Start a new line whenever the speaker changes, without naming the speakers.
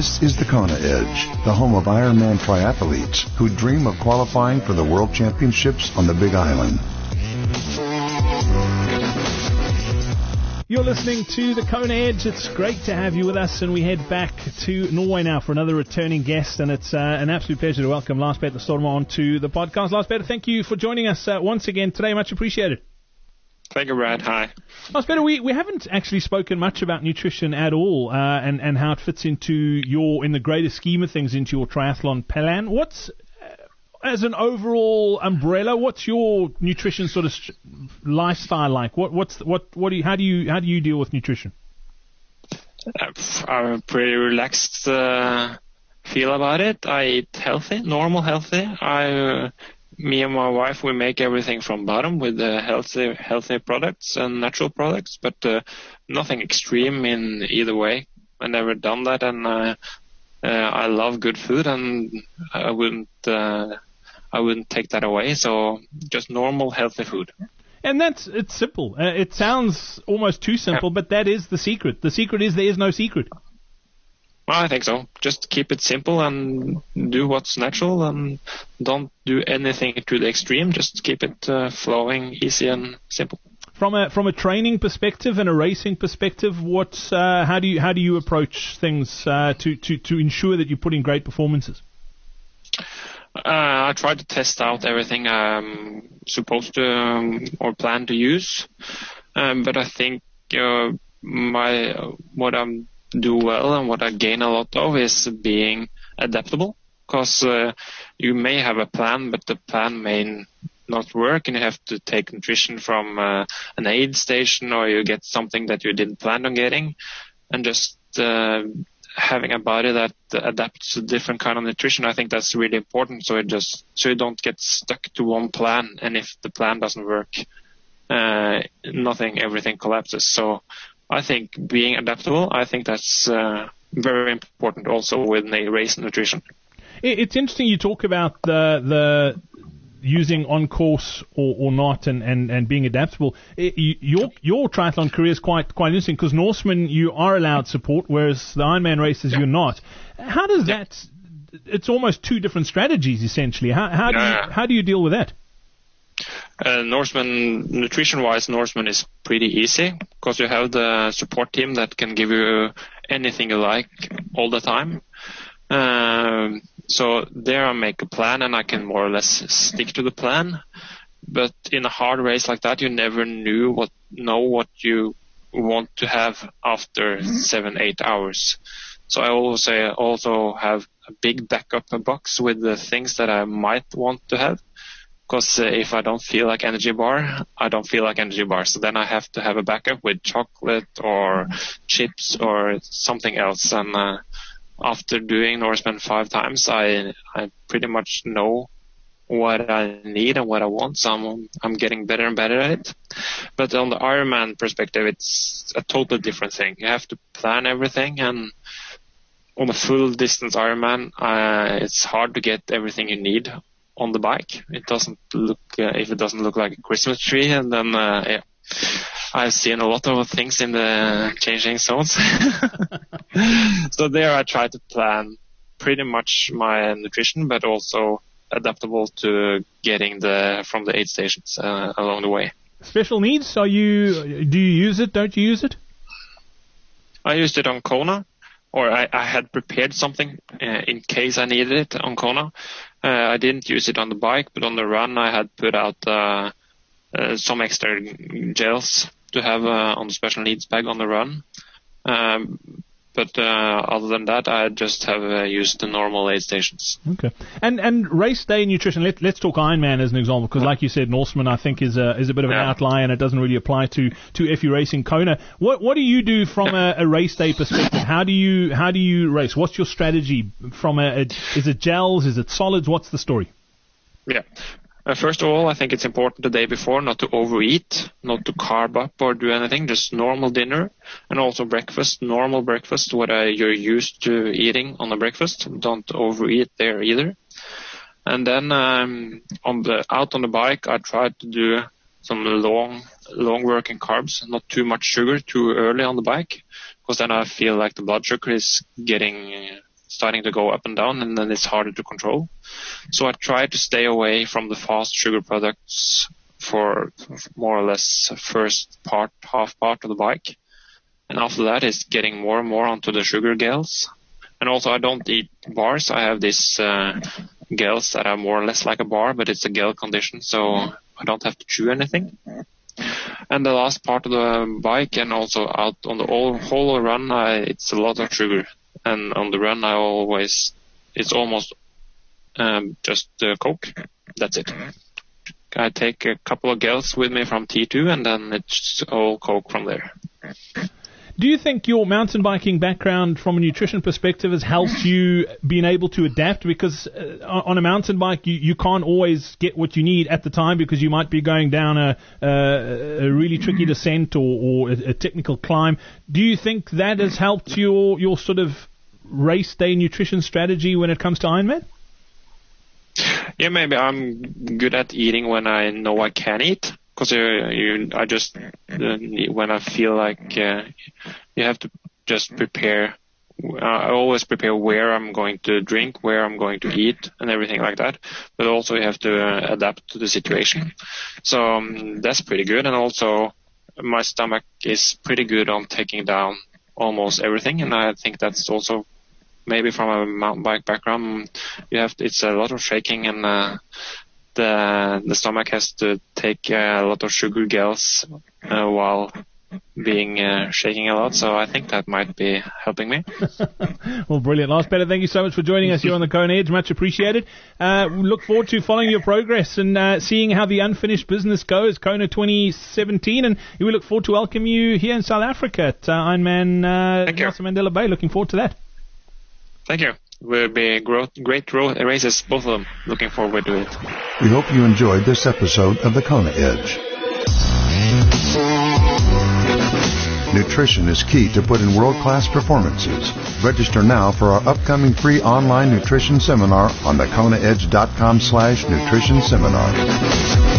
This is the Kona Edge, the home of Ironman triathletes who dream of qualifying for the World Championships on the Big Island.
You're listening to the Kona Edge. It's great to have you with us, and we head back to Norway now for another returning guest, and it's an absolute pleasure to welcome Lars Petter Stormer on to the podcast. Lars Petter, thank you for joining us once again today. Much appreciated.
Thank you, Brad. Hi.
Lars Petter, we haven't actually spoken much about nutrition at all, and how it fits into in the greater scheme of things, into your triathlon plan. What's as an overall umbrella, what's your nutrition sort of lifestyle like? How do you deal with nutrition?
I'm pretty relaxed feel about it. I eat healthy, normal healthy. Me and my wife, we make everything from bottom with healthy products and natural products, but nothing extreme in either way. I never done that, and I love good food, and I wouldn't take that away. So just normal, healthy food.
And it's simple. It sounds almost too simple, but that is the secret. The secret is there is no secret.
Well, I think so. Just keep it simple and do what's natural, and don't do anything to the extreme. Just keep it flowing, easy and simple.
From a training perspective and a racing perspective, how do you approach things to ensure that you put in great performances?
I try to test out everything I'm supposed to or plan to use, but I think what I'm do well and what I gain a lot of is being adaptable, because you may have a plan, but the plan may not work, and you have to take nutrition from an aid station, or you get something that you didn't plan on getting, and just having a body that adapts to different kind of nutrition, I think that's really important. So you don't get stuck to one plan, and if the plan doesn't work, everything collapses. So I think being adaptable, I think that's very important also with a race nutrition.
It's interesting you talk about the using on course or not and being adaptable. Your triathlon career is quite interesting, because Norseman, you are allowed support, whereas the Ironman races you're not. How does that? It's almost two different strategies essentially. How do you deal with that?
Norseman, nutrition-wise, Norseman is pretty easy, because you have the support team that can give you anything you like all the time. So there I make a plan, and I can more or less stick to the plan. But in a hard race like that, you never know what you want to have after 7-8 hours. So I also have a big backup box with the things that I might want to have. Because if I don't feel like energy bar, I don't feel like energy bar. So then I have to have a backup with chocolate or chips or something else. And after doing Norseman 5 times, I pretty much know what I need and what I want. So I'm getting better and better at it. But on the Ironman perspective, it's a totally different thing. You have to plan everything, and on a full distance Ironman, it's hard to get everything you need on the bike. It doesn't look if it doesn't look like a Christmas tree, and then I've seen a lot of things in the changing zones. So there I try to plan pretty much my nutrition, but also adaptable to getting from the aid stations along the way.
Special needs? Do you use it? Don't you use it?
I used it on Kona, or I had prepared something in case I needed it on Kona. I didn't use it on the bike, but on the run I had put out some extra gels to have on the special needs bag on the run. But other than that, I just have used the normal aid stations.
Okay. And race day nutrition, let's talk Ironman as an example, because like you said, Norseman I think is a bit of an outlier, and it doesn't really apply to FE Racing Kona. What do you do from a race day perspective? How do you race? What's your strategy is it gels, is it solids? What's the story?
Yeah. First of all, I think it's important the day before not to overeat, not to carb up or do anything, just normal dinner, and also breakfast, normal breakfast, what you're used to eating on the breakfast. Don't overeat there either. And then out on the bike, I try to do some long working carbs, not too much sugar too early on the bike, because then I feel like the blood sugar is getting starting to go up and down, and then it's harder to control. So I try to stay away from the fast sugar products for more or less half part of the bike. And after that, it's getting more and more onto the sugar gels. And also, I don't eat bars. I have these gels that are more or less like a bar, but it's a gel condition, so I don't have to chew anything. And the last part of the bike, and also out on the whole run, it's a lot of sugar. And on the run, it's almost just Coke. That's it. I take a couple of gels with me from T2, and then it's all Coke from there.
Do you think your mountain biking background from a nutrition perspective has helped you being able to adapt? Because on a mountain bike, you can't always get what you need at the time because you might be going down a really tricky descent or a technical climb. Do you think that has helped your sort of race day nutrition strategy when it comes to Ironman?
Yeah, maybe I'm good at eating when I know I can eat. Because I just when I feel like you have to just prepare. I always prepare where I'm going to drink, where I'm going to eat, and everything like that. But also you have to adapt to the situation. So that's pretty good. And also my stomach is pretty good on taking down almost everything. And I think that's also maybe from a mountain bike background. It's a lot of shaking and. The stomach has to take a lot of sugar gels while being shaking a lot, so I think that might be helping me.
Well, brilliant. Lars Petter, thank you so much for joining us here on the Kona Edge. Much appreciated. We look forward to following your progress and seeing how the unfinished business goes, Kona 2017, and we look forward to welcoming you here in South Africa at Ironman Nelson Mandela Bay. Looking forward to that.
Thank you. Will be great races, both of them. Looking forward to it.
We hope you enjoyed this episode of the Kona Edge. Nutrition is key to put in world-class performances. Register now for our upcoming free online nutrition seminar on thekonaedge.com/nutrition seminar.